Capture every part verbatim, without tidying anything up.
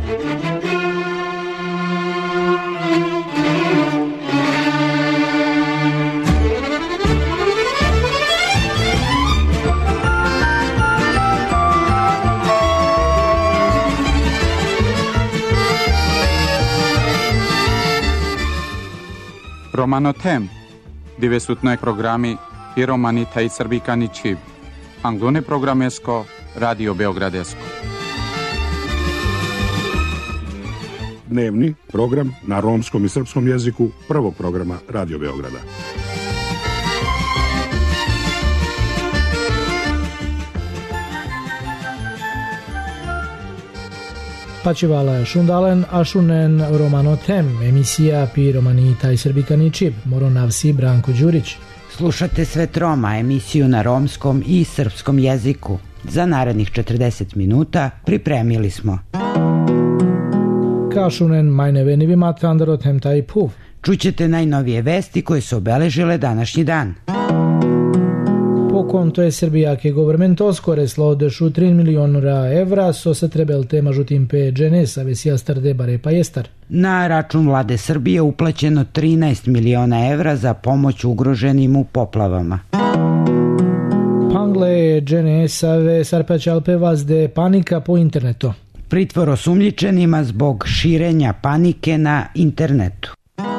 Romanotem, devetdesutne programi i romani taj srbikani čib. Anglone programesko, Radio Beogradesko. Dnevni program na romskom i srpskom jeziku prvog programa Radio Beograda. Pačivala šundalen ašunen Romanotem, emisija pi romani taj srbikani čib, moronavsi Branko Đurić. Slušate Svet Roma, emisiju na romskom i srpskom jeziku. Za narednih četrdeset minuta pripremili smo Kašunen majneveni vimatrandarotem taj puv. Čućete najnovije vesti koje su obeležile današnji dan. Po konto je Srbijake governmento skoreslo odešu tri miliona evra, so se trebel tema žutim pe dženesa, vesija starde bare pa jestar. Na račun vlade Srbije uplaćeno trinaest miliona evra za pomoć ugroženim u poplavama. Pangle dženesave sarpačalpe vazde panika po internetu. Pritvor osumnjičenima zbog širenja panike na internetu.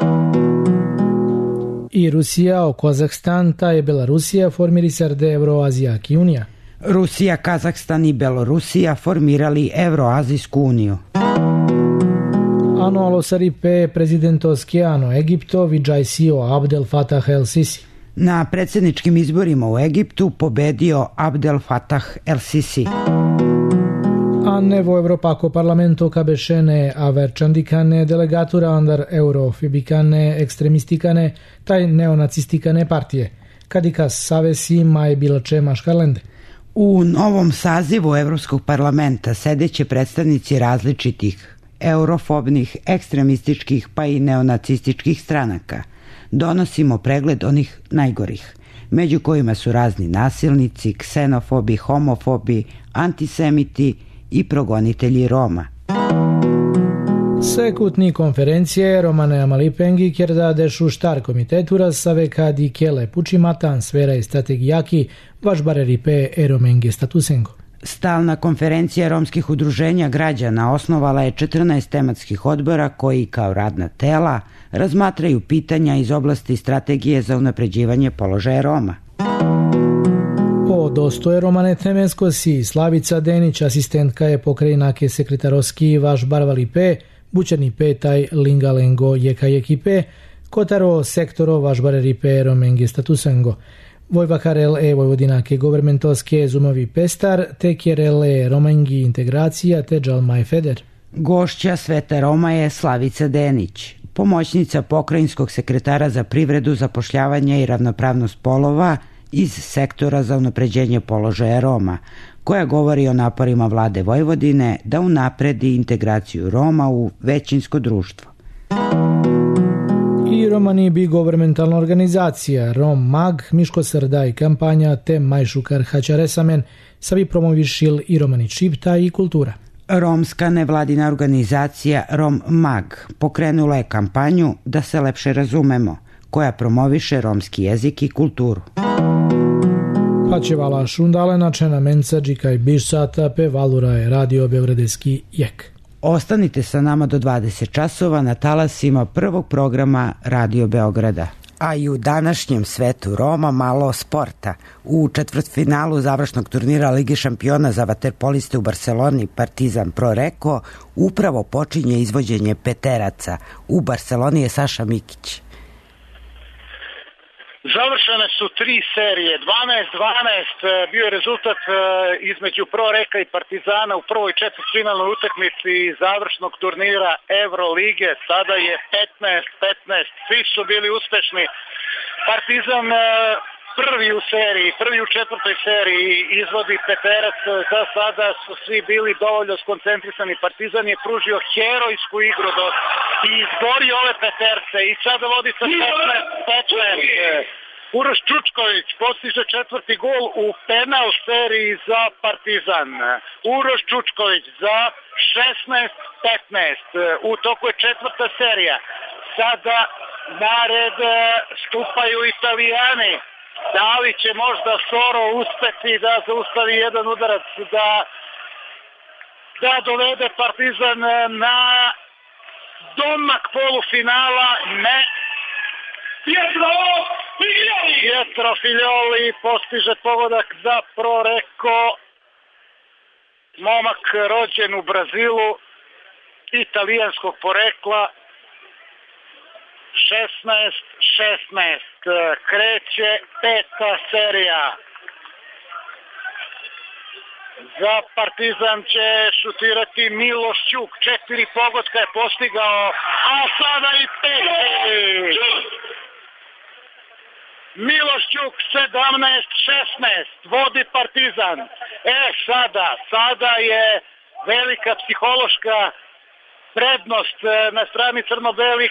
I Rusija o Kazahstan, ta je Belarusija formiri sarde Euroazijaki unija. Rusija, Kazahstan i Belorusija formirali Euroazijsku uniju. Ano alosaripe prezidentovski ano Egipto viđajsio Abdel Fattah el-Sisi. Na predsjedničkim izborima u Egiptu pobedio Abdel Fattah el-Sisi. A nevo Evropako parlamento kabešene averčandikane delegatura andar eurofibikane ekstremistikane taj neonacistikane partije. Kadika savesi maj biloče maškarlende. U novom sazivu Evropskog parlamenta sedeće predstavnici različitih eurofobnih, ekstremističkih pa i neonacističkih stranaka. Donosimo pregled onih najgorih, među kojima su razni nasilnici, ksenofobi, homofobi, antisemiti i progonitelji Roma. Sekutni konferencije Romane Amalipengi kjer da dešu štar komitetura save kadi kele pučimatan sfera i strategijaki vaš bareripe eromenge statusengo. Stalna konferencija romskih udruženja građana osnovala je četrnaest tematskih odbora koji kao radna tela razmatraju pitanja iz oblasti strategije za unapređivanje položaja Roma. O dostoje Romane Temensko si Slavica Denić, asistentka je pokrajinake sekretaroski vaš barvali pe, bučerni petaj lingalengo jeka jekipe, kotaro sektoro vaš bareri pe romenge statusengo. Vojvakarel e Vojvodinake governmentovske zumovi pestar, te kjerele romangi integracija te džalmaj feder. Gošća Sveta Roma je Slavica Denić, pomoćnica pokrajinskog sekretara za privredu, zapošljavanje i ravnopravnost polova iz sektora za unapređenje položaja Roma, koja govori o naporima vlade Vojvodine da unapredi integraciju Roma u većinsko društvo. I Romani bi governmentalna organizacija Rom Mag, Miško Srdaj kampanja te Majšukar Hačaresamen sabi promovišil i Romani čipta i kultura. Romska nevladina organizacija Rom Mag pokrenula je kampanju Da se lepše razumemo, koja promoviše romski jezik i kulturu. Pačevala šundalena čena menca džikaj bišsata pe valura je Radio Beogradeski jek. Ostanite sa nama do dvadeset časova na talasima prvog programa Radio Beograda. A i u današnjem svetu Roma malo sporta. U četvrtfinalu završnog turnira Lige šampiona za vaterpoliste u Barceloni Partizan Pro Reko upravo počinje izvođenje peteraca. U Barceloni je Saša Mikić. Završene su tri serije, dvanaest dvanaest bio je rezultat između Pro Reka i Partizana u prvoj četvrtfinalnoj utakmici završnog turnira Evrolige. Sada je petnaest petnaest, svi su bili uspešni. Partizan prvi u seriji, prvi u četvrtoj seriji izvodi peterac. Za sada su svi bili dovoljno skoncentrisani. Partizan je pružio herojsku igru do, i izborio ove peterce i sada vodi sa šesnaest petnaest. Uroš Čučković postiže četvrti gol u penal seriji za Partizan. Uroš Čučković za šesnaest petnaest. U toku je četvrta serija. Sada na red stupaju Italijani. Da li će možda Soro uspeti da zaustavi jedan udarac, da, da dovede Partizan na domak polufinala? Ne. Pietro Figlioli! Pietro Figlioli postiže pogodak za Proreko. Momak rođen u Brazilu, italijanskog porekla. šesnaest šesnaest. Kreće peta serija. Za Partizan će šutirati Miloš Ćuk. Četiri pogotka je postigao, a sada i peti. Miloš Ćuk sedamnaest šesnaest. Vodi Partizan. E sada, sada je velika psihološka prednost na strani crno-belih.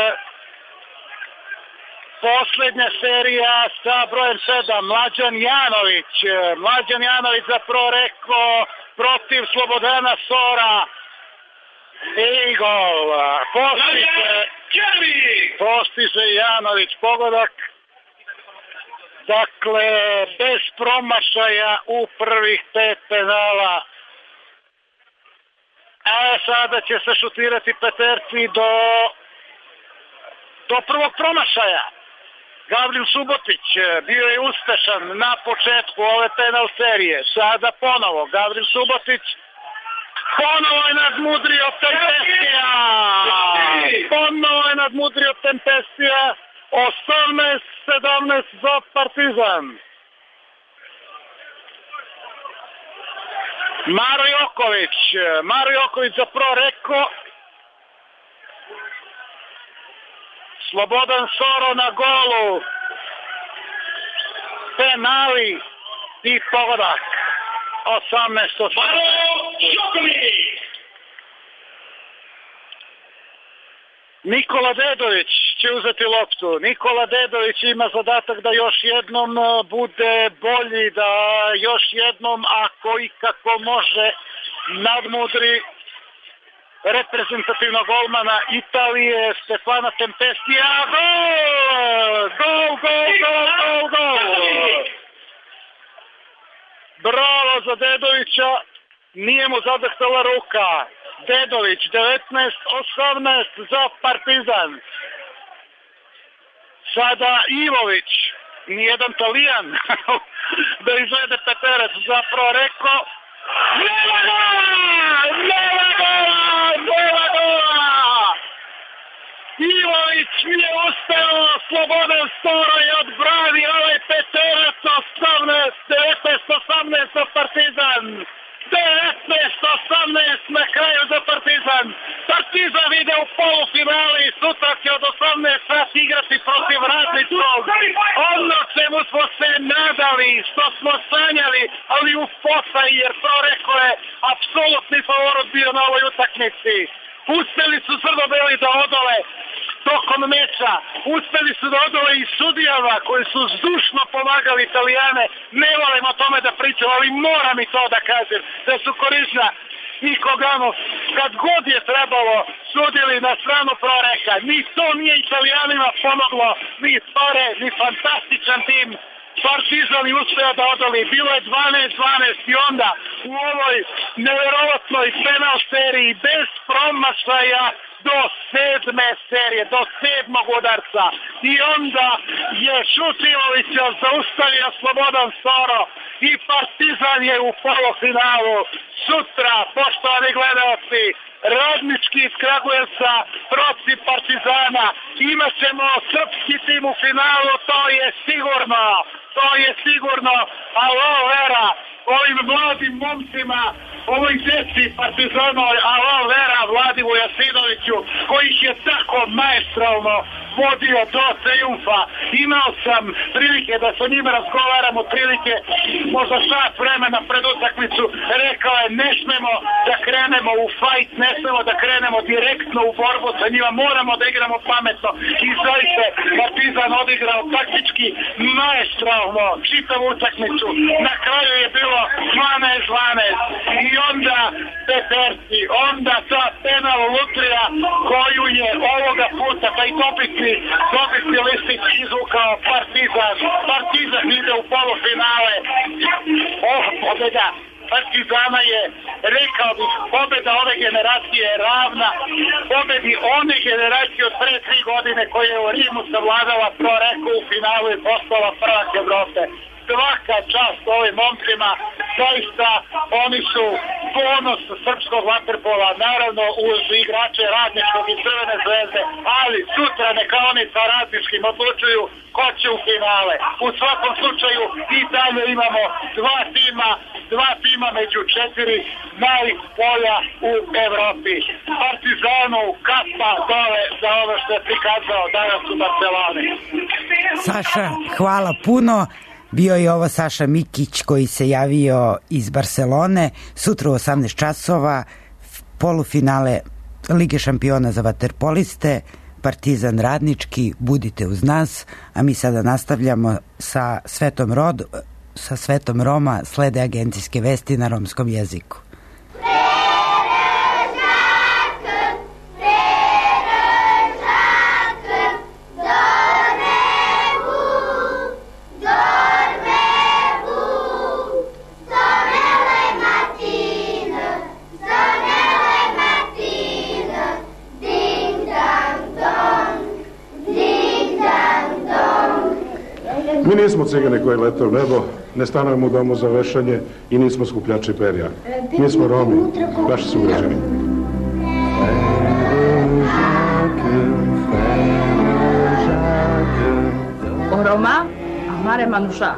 Poslednja serija sa brojem sedam, Mlađan Janović. Mlađan Janović za Proreko protiv Slobodana Sora. I gol. Postiže, postiže Janović pogodak. Dakle, bez promašaja u prvih pet penala. A sada će se šutirati peterci do, do prvog promašaja. Gavril Subotić bio je uspešan na početku ove penal serije. Sada ponovo Gavril Subotić. Ponovo je nadmudrio Tempestija. Ponovo je nadmudrio Tempestija. osamnaest sedamnaest za Partizan. Maro Joković. Maro Joković za Proreko. Slobodan Soro na golu. Penali i pogodak. osamnaest osamnaest. Nikola Dedović će uzeti loptu. Nikola Dedović ima zadatak da još jednom bude bolji, da još jednom, ako i kako može, nadmudri reprezentativnog golmana Italije Stefana Tempestija. Gol! Gol, gol, gol, gol, gol! Bravo za Dedovića, nije mu zadehtala ruka. Dedović, devetnaest osamnaest za Partizan. Sada Ivović, nijedan Talijan, da izvede peterac za Proreko. Nema gola! Nema gola! Nema gola! Ivović nije uspeo, Slobodan Soro je odbrani ovaj peterac. osamnaest, devetnaest osamnaest za Partizan. devetnaest osamnaest na kraju za Partizan. Partizan ide u polufinali, sutra će od osamnaest sati igrati protiv Radničkog. Ono čemu smo se nadali, što smo sanjali, ali u posaj, jer to rekao je apsolutni favorit bio na ovoj utakmici. Uspeli su crno-beli da odole tokom meča, uspeli su da odole i sudijama koji su zdušno pomagali Italijane. Ne volim o tome da pričam, ali moram i to da kažem, da su Korizna i Kogano, kad god je trebalo, sudili na stranu Proreka. Ni to nije Italijanima pomoglo, ni Tore, ni fantastičan tim. Partizan je uspeo da odoli, bilo je dvanaest dvanaest i onda u ovoj neverovatnoj penal seriji bez promašaja do sedme serije, do sedmog udarca. I onda je Šutilovića zaustavio Slobodan Soro i Partizan je u polufinalu. Sutra, poštovani gledalci, Radnički iz Kragujevca protiv Partizana. Imaćemo srpski tim u finalu, to je sigurno. To je sigurno. Alo vera ovim mladim momcima, ovoj djeci Partizanoj, alo vera Vladivu Jasinoviću, koji ih je tako maestralno vodio do triumfa. Imao sam prilike da sa njima razgovaram, otprilike možda sat vremena pred utakmicu. Rekao je ne smemo da krenemo u fajt, ne smemo da krenemo direktno u borbu sa njima, moramo da igramo pametno. I zaista Partizan odigrao taktički maestralno čitavu utakmicu. Na kraju je bilo dvanaest dvanaest i onda Peterci, onda ta penal lutrija koju je ovoga puta taj dobitni, dobitni listić izvukao Partizan. Partizan ide u polufinale. Oh, pobjeda Partizana je, rekao bih, pobjeda ove generacije je ravna pobjedi one generacije od pre tri godine koje je u Rimu savladala Proreku u finalu i postala prvak Evrope. Svaka čast ovim momcima, zaista oni su ponos srpskog vaterpola, naravno uz igrače Radničkog i Crvene zvezde, ali sutra neka oni sa Radničkim odlučuju ko će u finale. U svakom slučaju i dalje imamo dva tima, dva tima među četiri najbolja u Evropi. Partizanu kapa dole za ovo što je prikazao danas u Barceloni. Saša, hvala puno. Bio je ovo Saša Mikić koji se javio iz Barcelone. Sutra u osamnaest časova polufinale Lige šampiona za vaterpoliste, Partizan Radnički, budite uz nas, a mi sada nastavljamo sa Svetom Rod, sa Svetom Roma, slede agencijske vesti na romskom jeziku. Mi nismo cigani koji lete u nebo, ne stanujemo u domu za vešanje i nismo skupljači perja. Mi smo Romi, vaši sugrađani. O Roma, amare Manuša.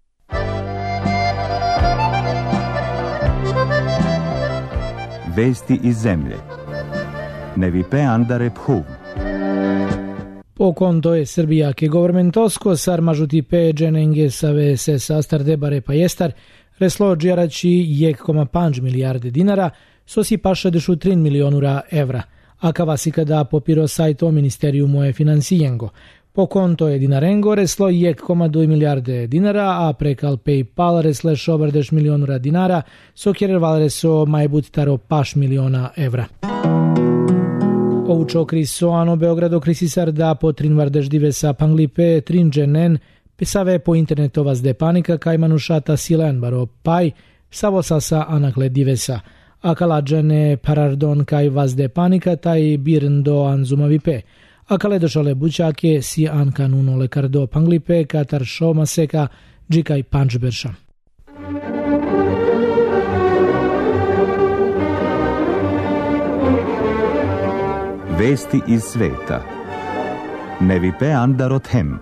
Vesti iz zemlje. Nevipe andare phuv. Po konto je Srbija ke governmentosko sarmažuti pe dženenge save se sastar debare pa jestar reslo džerači jek koma panč milijarde dinara sosi paša dešu trin milionura evra. A kavasika da popiro sajto ministeriumu je finansijengo. Po konto je dinarengo reslo jek koma dve milijarde dinara, a prekal PayPal resle šobar deš milionura dinara, so kjer valreso majbut taro paš miliona evra. Oučo krisoano Beogrado krisisar da po trin vardeš divesa panglipe trin dženen pesave po internetovas de panika kaj manušata silen baro paj savosasa anakle divesa. A kaladžene parardon kaj vas de panika taj birndo anzumavipe. A kale došale bučake si an kanuno lekardo panglipe katar šoma seka džikaj pančberša. Vesti iz sveta. Nevipe andarothem.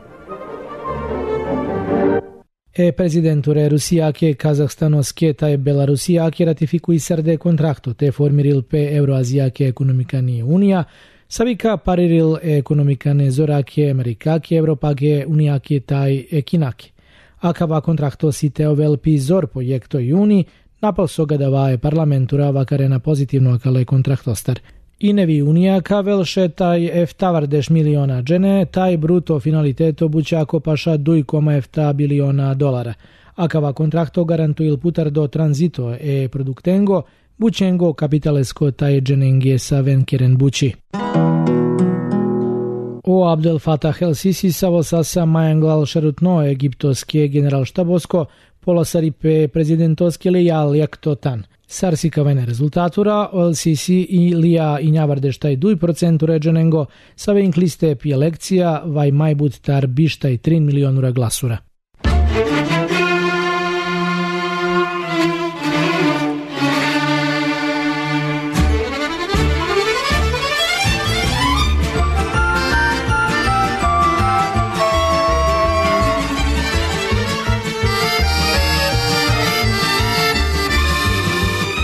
E prezidenture Rusijake, Kazahstanoske taj Belarusijake ratifikuj srde kontrakto te formiril pe Euroazijake ekonomikani unija, savika pariril ekonomikane zorake Amerikake, Evropake, unijake taj ekinake. Akava kontrakto si teo velpi zor projekto juni, napal soga davaje parlamentura vakarena pozitivno akale kontraktostar. I nevi unija kavelše taj efta vardeš miliona džene, taj bruto finaliteto bućako paša duj koma efta biliona dolara. Akava kontrakto garantuil putar do tranzito e produktengo, bućengo kapitalesko taj dženenge sa venkeren bući. O Abdel Fattah el-Sisi savosasa majanglal šarutno egiptoske generalštabosko polosaripe prezidentoske lejal jak to tan. Sarsikavene rezultatura, el-Sisi i lija i njavardeštaj duj procentu ređenengo, save inkliste pije lekcija, vaj majbut tar bištaj trin milionura glasura.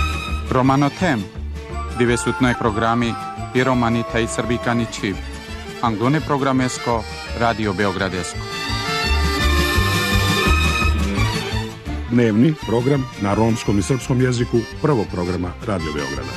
Romano Tem, dove su noi programmi i romani taj srbikani čiv. Anglone programesko Radio Beogradesko. Dnevni program na romskom i srpskom jeziku prvog programa Radio Beograda.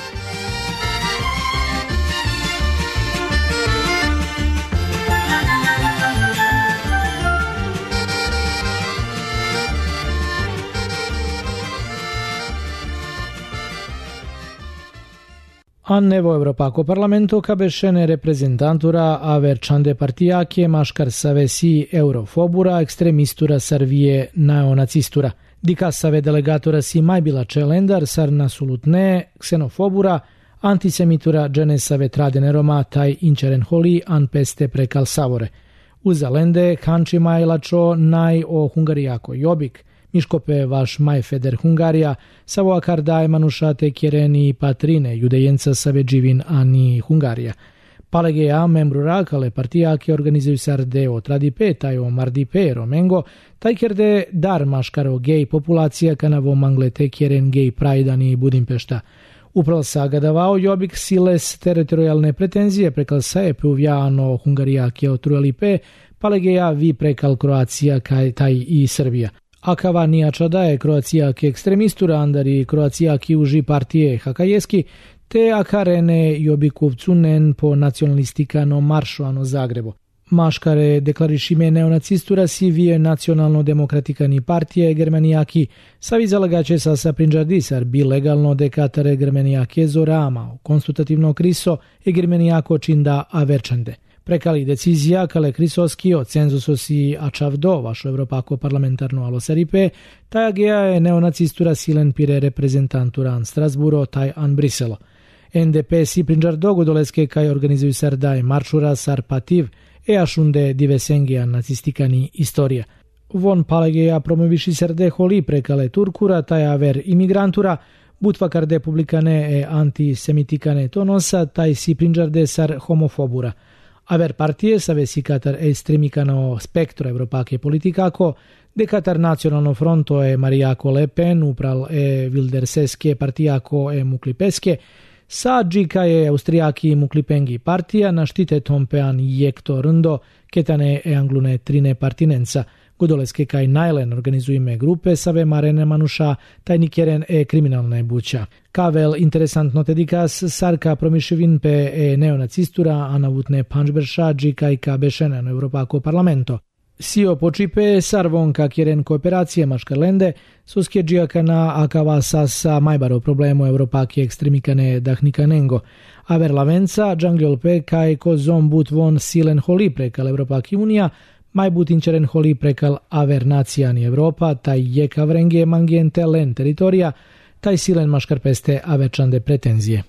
Annevo Europako parlamento kabešene reprezentantura averčande partijake maškar savesi eurofobura ekstremistura sarvije neonacistura. Dika save delegatora si majbila čelendar sar nasulutne ksenofobura antisemitura dženesave tradene Roma taj inčeren holi an peste prekal savore. Uzalende kanči majlačo naj o hungarijako jobik, Miškope vaš majfeder Hungarija, savo akar daje manušate kjereni patrine judejenca save dživin ani Hungarija. Palegeja membru rakale partijake organizuju sarde o tradipe, taj o mardipe romengo, taj kjerde dar maškaro gej populacija kanavo manglete kjeren gej prajdani Budimpešta. Upravo sagadavao jobik siles teritorijalne pretenzije prekal saje puvjano Hungarijake o truelipe, palegeja vi prekal Kroacija kaj taj i Srbija. Akava nijača daje Kroacijake ekstremistura andari Kroacijaki uži partije Hakajeski, te akarene jobikuvcunen po nacionalistikano maršoano Zagrebo. Maškare deklarišime neonacistura si vije nacionalno-demokratikani partije Germanijaki, savi zalagače sa sa prinđardisar bi legalno dekatare Germanijake zorama, konstitutivno kriso e Germanijako činda averčande. Prekali decizija kale krisoski o cenzusosi ačavdo vašo Evropako parlamentarno alosaripe, taj agea je neonacistura silen pire reprezentantura an Strasburo taj an Briselo. N D P si prinđardogu doleske kaj organizuju sardaj marčura sar pativ e ašunde divesengija nacistikani istorija. Von palegeja promoviši serde holi prekale Turkura taj aver imigrantura, butvakar republikane e antisemitikane tonosa taj si prinđarde sar homofobura. Aver partije save si katar ekstremikano spektro evropake politikako, de katar nacionalno fronto e Marijako Le Pen, upral e Wilderseske partijako e Muklipeske, sa džika je Austrijaki Muklipengi partija na štite tompean jekto rndo, ketane e anglune trine partinenca, godoleske kaj najlen organizujeme grupe save marene manuša, tajnikjeren e kriminalne buća. Kavel interesantno tedikas sarka promiševin pe e neonacistura anavutne pančberša džika i ka bešenen Evropako parlamento. Sio počipe sarvonka kjeren kooperacije maškarlende, soskjeđijaka na akava sasa majbaro problemu Evropake ekstremikane dahnikanengo. Aver lavenca, džangliolpe kaj ko zombut von silen holi prekal Evropaki unija, majbut inčeren holi prekal aver nacijani Evropa, taj jeka vrenge mangiente len teritorija, taj silen maškarpeste avečande pretenzije.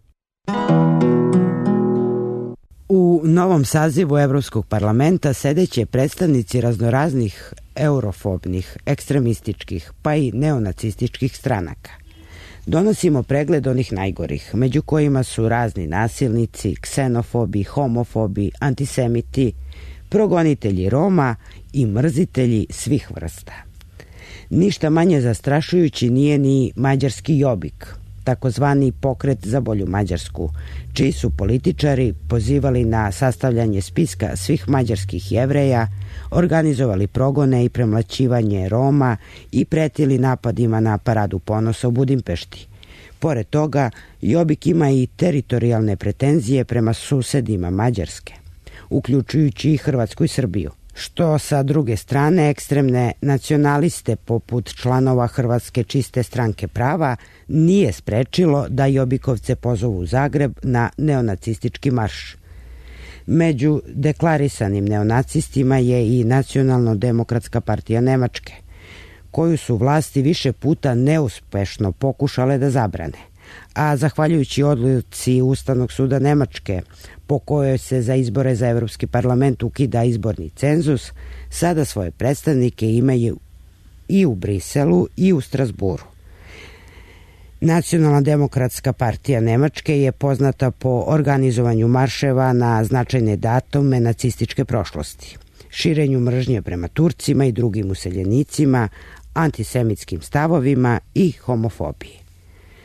U novom sazivu Evropskog parlamenta sedeće predstavnici raznoraznih eurofobnih, ekstremističkih pa i neonacističkih stranaka. Donosimo pregled onih najgorih, među kojima su razni nasilnici, ksenofobi, homofobi, antisemiti, progonitelji Roma i mrzitelji svih vrsta. Ništa manje zastrašujući nije ni mađarski jobik, takozvani pokret za bolju Mađarsku, čiji su političari pozivali na sastavljanje spiska svih mađarskih Jevreja, organizovali progone i premlaćivanje Roma i pretili napadima na Paradu ponosa u Budimpešti. Pored toga, jobik ima i teritorijalne pretenzije prema susedima Mađarske, uključujući i Hrvatsku i Srbiju, što sa druge strane ekstremne nacionaliste poput članova Hrvatske čiste stranke prava nije sprečilo da jobikovce pozovu u Zagreb na neonacistički marš. Među deklarisanim neonacistima je i Nacionalno-demokratska partija Nemačke, koju su vlasti više puta neuspešno pokušale da zabrane, a zahvaljujući odluci Ustavnog suda Nemačke, po kojoj se za izbore za Evropski parlament ukida izborni cenzus, sada svoje predstavnike imaju i u Briselu i u Strasburu. Nacionalna demokratska partija Nemačke je poznata po organizovanju marševa na značajne datume nacističke prošlosti, širenju mržnje prema Turcima i drugim useljenicima, antisemitskim stavovima i homofobiji.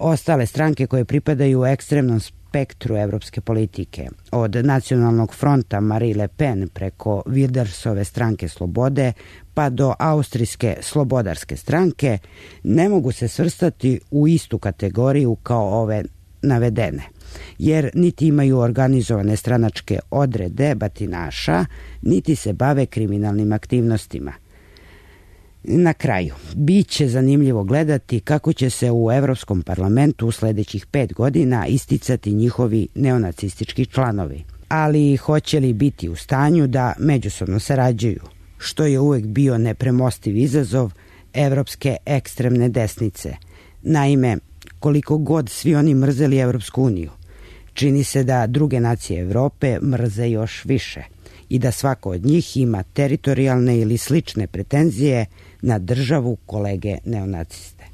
Ostale stranke koje pripadaju ekstremnom spektru evropske politike, od Nacionalnog fronta Marie Le Pen preko Wildersove stranke Slobode pa do austrijske Slobodarske stranke, ne mogu se svrstati u istu kategoriju kao ove navedene, jer niti imaju organizovane stranačke odrede batinaša, niti se bave kriminalnim aktivnostima. Na kraju, bit će zanimljivo gledati kako će se u Evropskom parlamentu u sledećih pet godina isticati njihovi neonacistički članovi, ali hoće li biti u stanju da međusobno sarađuju, što je uvek bio nepremostiv izazov evropske ekstremne desnice. Naime, koliko god svi oni mrzeli Evropsku uniju, čini se da druge nacije Evrope mrze još više i da svako od njih ima teritorijalne ili slične pretenzije na državu kolege neonaciste.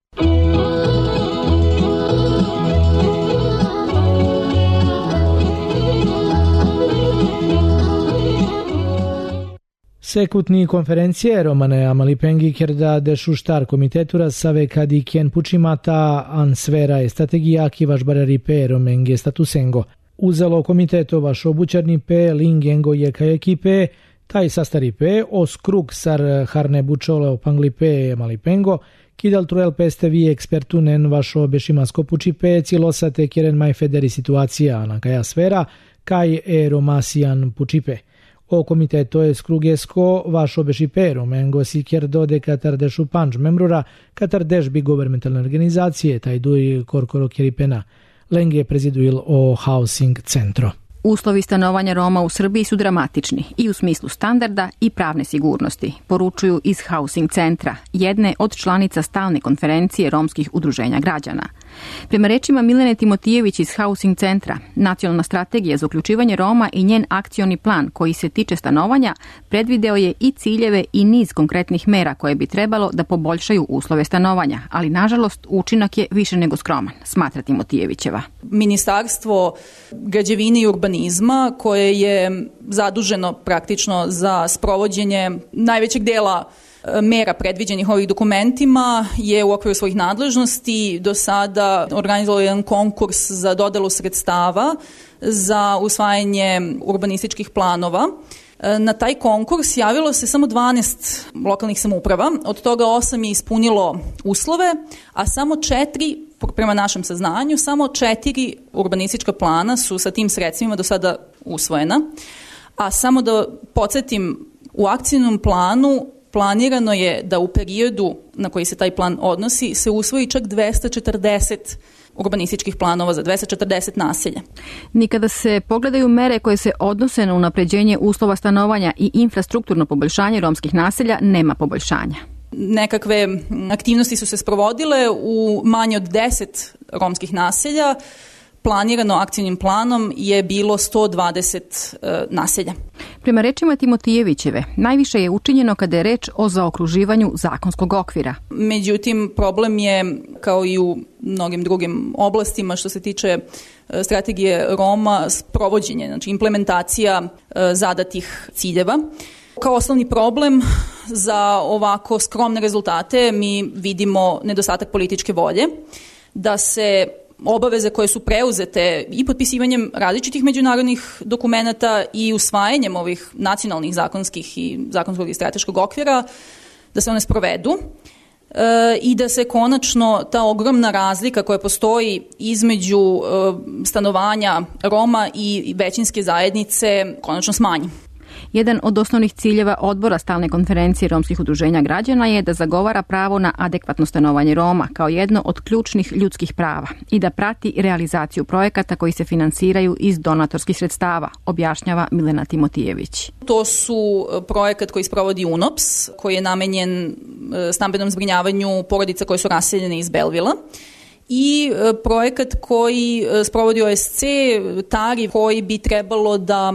Sekutni konferencije Romane Amalipengi kerda deșuștar comitetura save kadi kien pucimata an sfera e strategija kivaš barari pe romenge statusengo. Uzelo komiteto vaš obučarni pe lingengo jeka ekipe, taj sastari pe os krug sar harne bučole opangli pe Malipengo, kidal truel peste vi ekspertunen vašo bešimasko puči pe cilosate kjeren mai federi situacija na kaja sfera, kaj e romasian puči pe. O komiteto e skrugesko vašo beši pe romengo si kjerdo de katar dešu panč membrura, katar deš bi governmentalne organizacije, taj duj korkoro kjeripena. Lenge preziduil o housing centro. Uslovi stanovanja Roma u Srbiji su dramatični i u smislu standarda i pravne sigurnosti, poručuju iz Housing centra, jedne od članica stalne konferencije romskih udruženja građana. Prema rečima Milene Timotijević iz Housing centra, nacionalna strategija za uključivanje Roma i njen akcioni plan koji se tiče stanovanja predvideo je i ciljeve i niz konkretnih mera koje bi trebalo da poboljšaju uslove stanovanja, ali nažalost učinak je više nego skroman, smatra Timotijevićeva. Ministarstvo građevine i urbanizma koje je zaduženo praktično za sprovođenje najvećeg dela mera predviđenih ovih dokumentima je u okviru svojih nadležnosti do sada organizovalo jedan konkurs za dodelu sredstava za usvajanje urbanističkih planova. Na taj konkurs javilo se samo dvanaest lokalnih samouprava, od toga osam je ispunilo uslove, a samo četiri, prema našem saznanju, samo četiri urbanistička plana su sa tim sredstvima do sada usvojena. A samo da podsjetim, u akcijnom planu planirano je da u periodu na koji se taj plan odnosi se usvoji čak dvesta četrdeset urbanističkih planova za dvesta četrdeset naselja. Nikada se pogledaju mere koje se odnose na unapređenje uslova stanovanja i infrastrukturno poboljšanje romskih naselja, nema poboljšanja. Nekakve aktivnosti su se sprovodile u manje od deset romskih naselja. Planirano akcijnim planom je bilo sto dvadeset uh, naselja. Prema rečima Timotijevićeve, najviše je učinjeno kada je reč o zaokruživanju zakonskog okvira. Međutim, problem je, kao i u mnogim drugim oblastima što se tiče uh, strategije Roma, sprovođenje, znači implementacija uh, zadatih ciljeva. Kao osnovni problem za ovako skromne rezultate mi vidimo nedostatak političke volje, da se obaveze koje su preuzete i potpisivanjem različitih međunarodnih dokumenata i usvajanjem ovih nacionalnih zakonskih i zakonskog i strateškog okvira, da se one sprovedu e, i da se konačno ta ogromna razlika koja postoji između e, stanovanja Roma i većinske zajednice konačno smanji. Jedan od osnovnih ciljeva odbora stalne konferencije romskih udruženja građana je da zagovara pravo na adekvatno stanovanje Roma kao jedno od ključnih ljudskih prava i da prati realizaciju projekata koji se finansiraju iz donatorskih sredstava, objašnjava Milena Timotijević. To su projekat koji sprovodi U N O P S, koji je namenjen stambenom zbrinjavanju porodica koje su raseljene iz Belvila, i projekat koji sprovodi O S C, Tari, koji bi trebalo da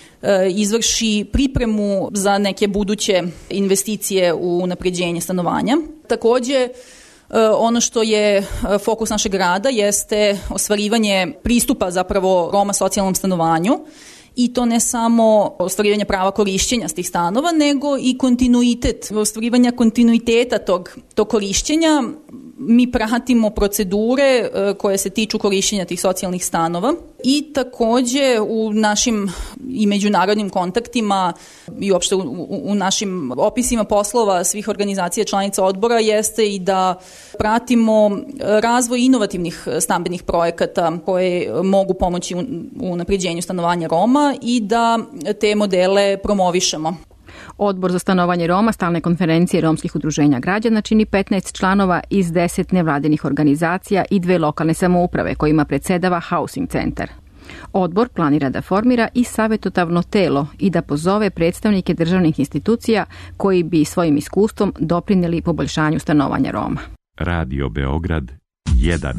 izvrši pripremu za neke buduće investicije u unapređenje stanovanja. Takođe, ono što je fokus našeg rada jeste ostvarivanje pristupa zapravo Roma socijalnom stanovanju, i to ne samo ostvarivanje prava korišćenja s tih stanova, nego i kontinuitet, ostvarivanja kontinuiteta tog, tog korišćenja mi pratimo procedure koje se tiču korišćenja tih socijalnih stanova i takođe u našim i međunarodnim kontaktima i uopšte u, u, u našim opisima poslova svih organizacija članica odbora jeste i da pratimo razvoj inovativnih stambenih projekata koje mogu pomoći u, u unapređenju stanovanja Roma i da te modele promovišemo. Odbor za stanovanje Roma Stalne konferencije romskih udruženja građana čini petnaest članova iz deset nevladinih organizacija i dve lokalne samouprave kojima predsedava Housing centar. Odbor planira da formira i savjetodavno telo i da pozove predstavnike državnih institucija koji bi svojim iskustvom doprineli poboljšanju stanovanja Roma. Radio Beograd jedan.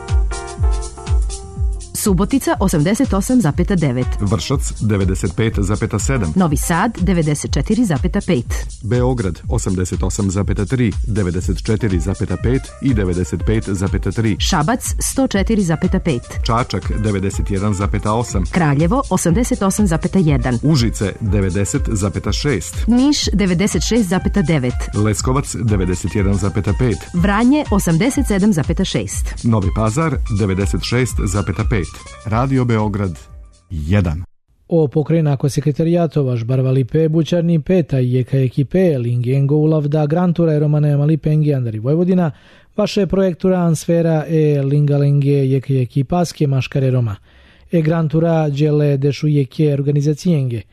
Subotica osamdeset osam zarez devet, Vršac devedeset pet zarez sedam, Novi Sad devedeset četiri zarez pet, Beograd osamdeset osam zarez tri, devedeset četiri zarez pet i devedeset pet zarez tri, Šabac sto četiri zarez pet, Čačak devedeset jedan zarez osam, Kraljevo osamdeset osam zarez jedan, Užice devedeset zarez šest, Niš devedeset šest zarez devet, Leskovac devedeset jedan zarez pet, Vranje osamdeset sedam zarez šest, Novi Pazar devedeset šest zarez pet. Radio Beograd jedan. O pokrajinako sekretarijatov vaš barvali pe bučarni peta i jeka ekipe lingengo ulavda grantura romane mali pengi andari Vojvodina vaše projektura ansfera e lingalenge jeka ekipaske maškare Roma e grantura đele dešu jeke organizacijenge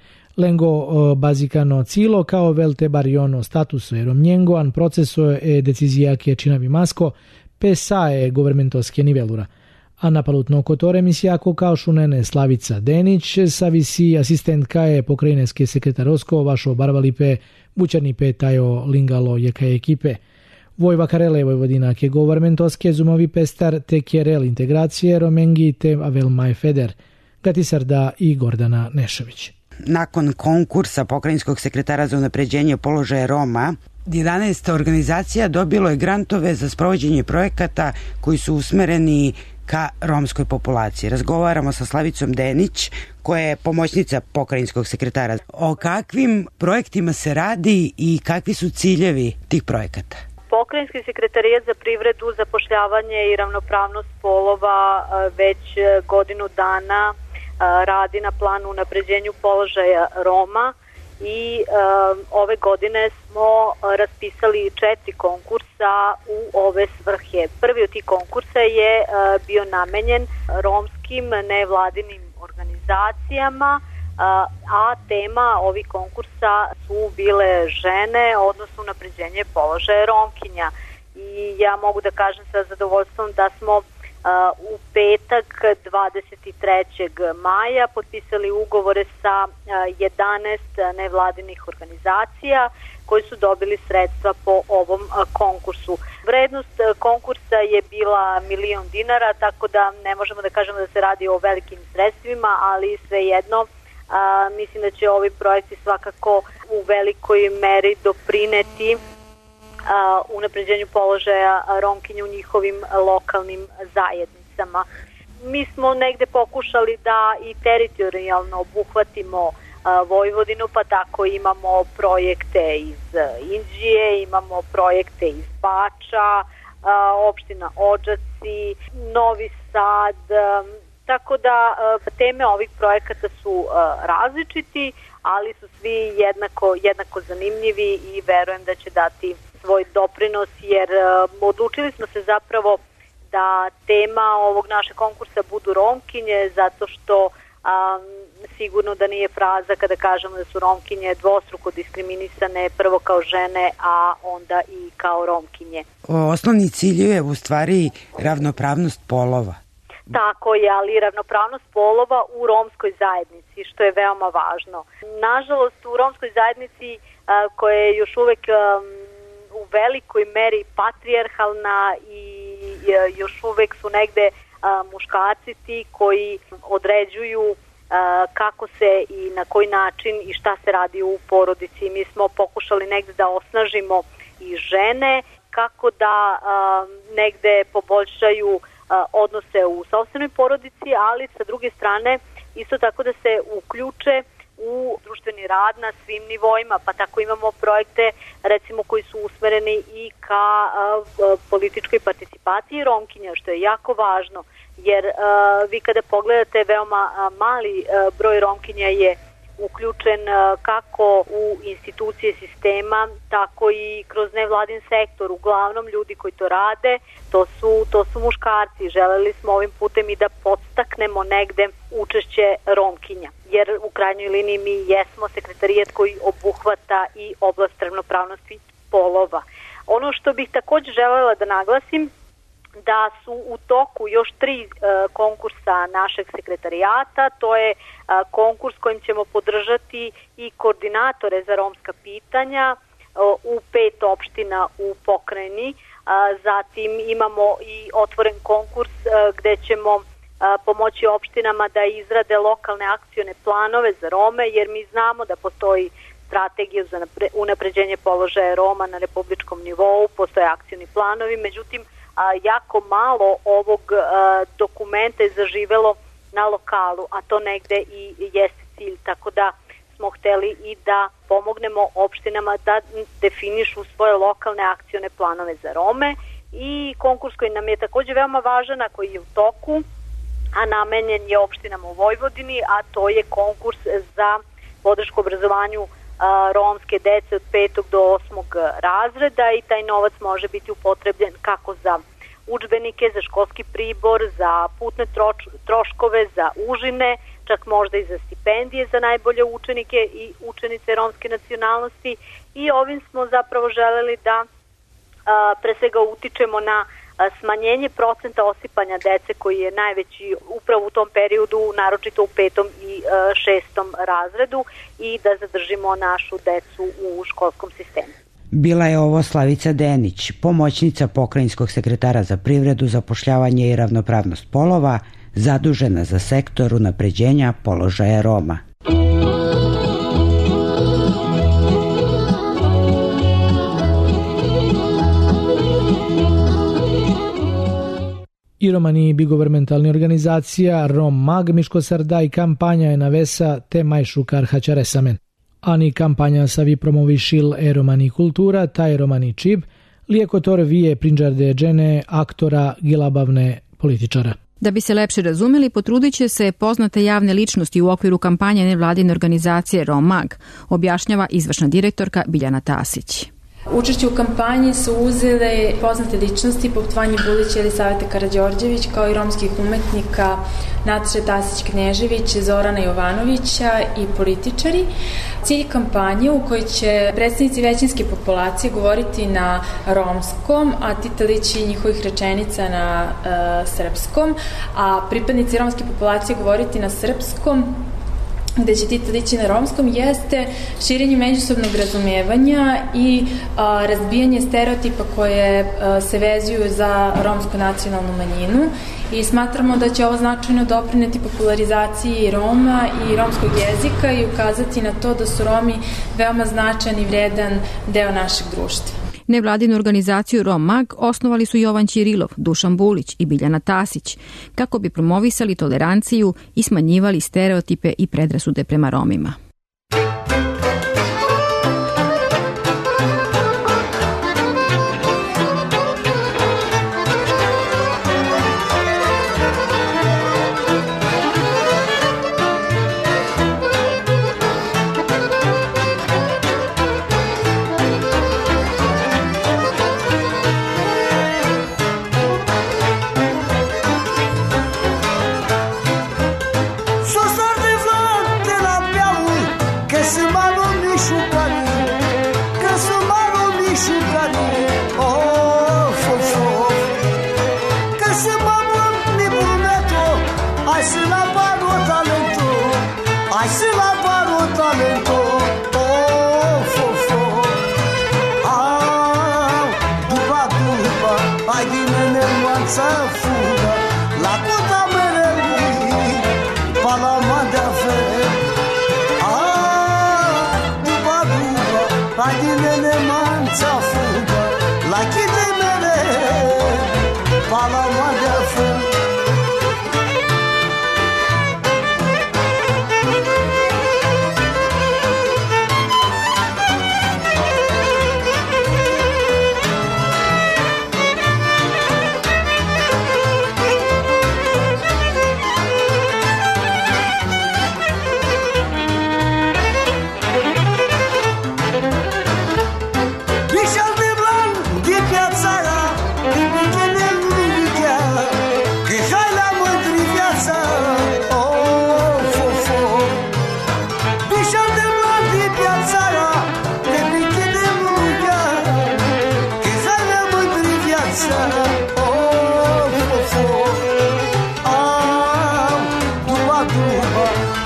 lengo bazikano cilo kao velte bariono statuso e romnjengo an proceso e decizijake činavi masko pesa e governmentoske nivelura. A na palutno kotore misijako kao šunene Slavica Denić, savisi asistentka je pokrajineske sekretarosko vašo barvalipe bučarni petajo lingalo jeka ekipe. Vojva Karele Vojvodina ke governmentoske zumovi pestar te kjerel integracije romengi te avelmaj feder, Gatisarda i Gordana Nešović. Nakon konkursa pokrajinskog sekretara za unapređenje položaja Roma, jedanaest organizacija dobilo je grantove za sprovođenje projekata koji su usmereni ka romskoj populaciji. Razgovaramo sa Slavicom Denić, koja je pomoćnica pokrajinskog sekretara. O kakvim projektima se radi i kakvi su ciljevi tih projekata? Pokrajinski sekretarijat za privredu, zapošljavanje i ravnopravnost polova već godinu dana radi na planu unapređenju položaja Roma i e, ove godine smo raspisali četiri konkursa u ove svrhe. Prvi od tih konkursa je e, bio namenjen romskim nevladinim organizacijama, a, a tema ovih konkursa su bile žene, odnosno unapređenje položaja Romkinja. I ja mogu da kažem sa zadovoljstvom da smo u petak dvadeset trećeg maja potpisali ugovore sa jedanaest nevladinih organizacija koji su dobili sredstva po ovom konkursu. Vrednost konkursa je bila milion dinara, tako da ne možemo da kažemo da se radi o velikim sredstvima, ali svejedno a, mislim da će ovi projekti svakako u velikoj meri doprineti Uh, unapređenju položaja Romkinja u njihovim lokalnim zajednicama. Mi smo negde pokušali da i teritorijalno obuhvatimo uh, Vojvodinu, pa tako imamo projekte iz Inđije, imamo projekte iz Bača, uh, opština Odžaci, Novi Sad, um, tako da uh, teme ovih projekata su uh, različiti, ali su svi jednako, jednako zanimljivi i verujem da će dati svoj doprinos, jer uh, odlučili smo se zapravo da tema ovog našeg konkursa budu Romkinje, zato što um, sigurno da nije fraza kada kažemo da su Romkinje dvostruko diskriminisane, prvo kao žene, a onda i kao Romkinje. Osnovni cilj je u stvari ravnopravnost polova. Tako je, ali ravnopravnost polova u romskoj zajednici, što je veoma važno. Nažalost, u romskoj zajednici uh, koja je još uvek um, u velikoj meri patrijarhalna i uh, još uvek su negde uh, muškarci ti koji određuju uh, kako se i na koji način i šta se radi u porodici. Mi smo pokušali negde da osnažimo i žene kako da uh, negde poboljšaju odnose u sopstvenoj porodici, ali sa druge strane isto tako da se uključe u društveni rad na svim nivoima, pa tako imamo projekte recimo koji su usmereni i ka a, a, političkoj participaciji Romkinja, što je jako važno, jer a, vi kada pogledate veoma a, mali a, broj Romkinja je uključen a, kako u institucije sistema, tako i kroz nevladin sektor. Uglavnom ljudi koji to rade, to su, to su muškarci. Želeli smo ovim putem i da podstaknemo negde učešće Romkinja, jer u krajnjoj liniji mi jesmo sekretarijat koji obuhvata i oblast ravnopravnosti polova. Ono što bih također želela da naglasim, da su u toku još tri e, konkursa našeg sekretarijata. To je e, konkurs kojim ćemo podržati i koordinatore za romska pitanja e, u pet opština u pokrajini. E, zatim imamo i otvoren konkurs e, gde ćemo e, pomoći opštinama da izrade lokalne akcione planove za Rome, jer mi znamo da postoji strategiju za unapređenje položaja Roma na republičkom nivou, postoje akcioni planovi, međutim a, jako malo ovog a, dokumenta je zaživelo na lokalu, a to negde i jeste cilj, tako da smo hteli i da pomognemo opštinama da definišu svoje lokalne akcione planove za Rome. I konkurs koji nam je također veoma važan, a koji je u toku, a namenjen je opštinama u Vojvodini, a to je konkurs za podršku obrazovanju a, romske dece od petog do osmog razreda, i taj novac može biti upotrebljen kako za udžbenike, za školski pribor, za putne troč, troškove, za užine, čak možda i za stipendije za najbolje učenike i učenice romske nacionalnosti. I ovim smo zapravo želeli da a, pre svega utičemo na a, smanjenje procenta osipanja dece koji je najveći upravo u tom periodu, naročito u petom i a, šestom razredu, i da zadržimo našu decu u školskom sistemu. Bila je ovo Slavica Denić, pomoćnica pokrajinskog sekretara za privredu, zapošljavanje i ravnopravnost polova, zadužena za sektor unapređenja položaja Roma. I Romani bigovermentalni organizacija Rom Mag Miškosarda i kampanja je navesa te majšukar hačaresamen. Ani kampanja savi promovišil e romani kultura, taj romani čib, lijekotor vije prinđarde džene aktora gilabavne političara. Da bi se lepše razumeli, potrudit će se poznate javne ličnosti u okviru kampanje nevladine organizacije Rom Mag, objašnjava izvršna direktorka Biljana Tasić. Učešće u kampanji su uzele poznate ličnosti poput Vanje Bulić i Elisavete Karađorđević, kao i romskih umetnika Nataše Tasić-Knežević, Zorana Jovanovića i političari. Cilj kampanje u kojoj će predstavnici većinske populacije govoriti na romskom, a ti telići njihovih rečenica na e, srpskom, a pripadnici romske populacije govoriti na srpskom, gde će ti telići na romskom, jeste širenje međusobnog razumijevanja i a, razbijanje stereotipa koje a, se vezuju za romsku nacionalnu manjinu, i smatramo da će ovo značajno doprineti popularizaciji Roma i romskog jezika i ukazati na to da su Romi veoma značajan i vredan deo našeg društva. Nevladinu organizaciju Rom Mag osnovali su Jovan Ćirilov, Dušan Bulić i Biljana Tasić, kako bi promovisali toleranciju i smanjivali stereotipe i predrasude prema Romima.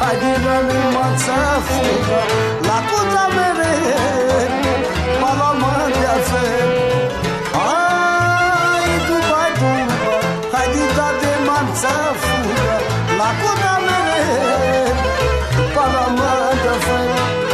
Hajde da nema ca fuga, lako da mere, malo manja fe. Aj, duba, duba, hajde da nema ca fuga, lako da mere, malo manja fe.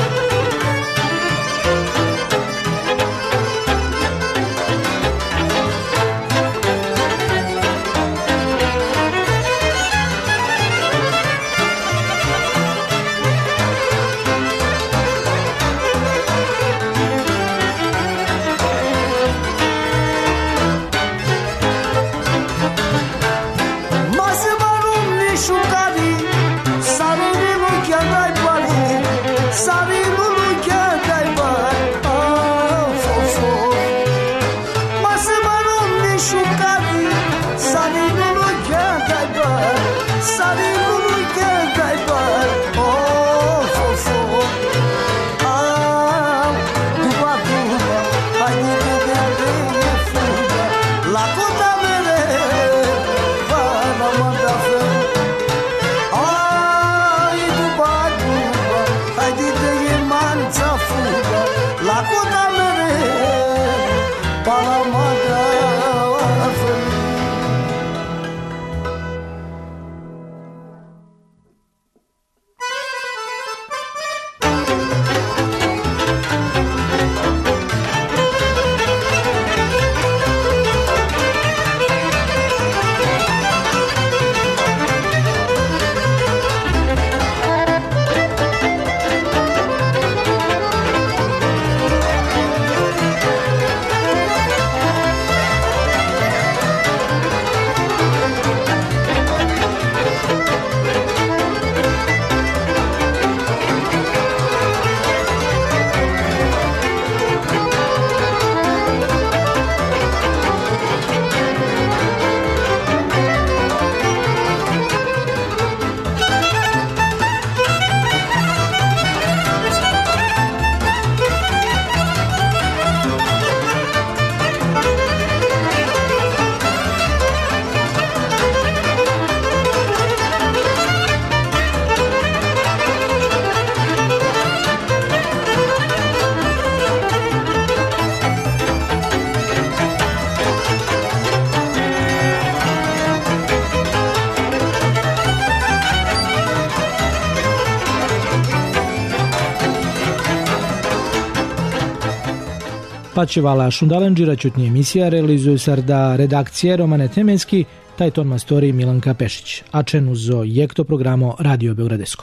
Pačivala Šundalenđira čutnji emisija realizuju sarda redakcije Romane Temenski, taj ton mastori Milanka Pešić, a čen uzo jekto programo Radio Beogradesko.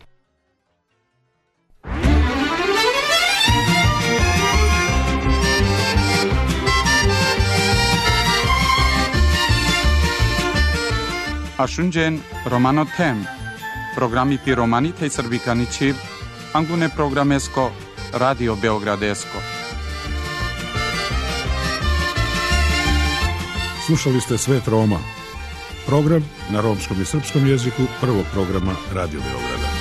Ashunjen Romano Tem, programi pi romanite i srbikaničiv, angune programesko Radio Beogradesko. Slušali ste Svet Roma, program na romskom i srpskom jeziku prvog programa Radio Beograda.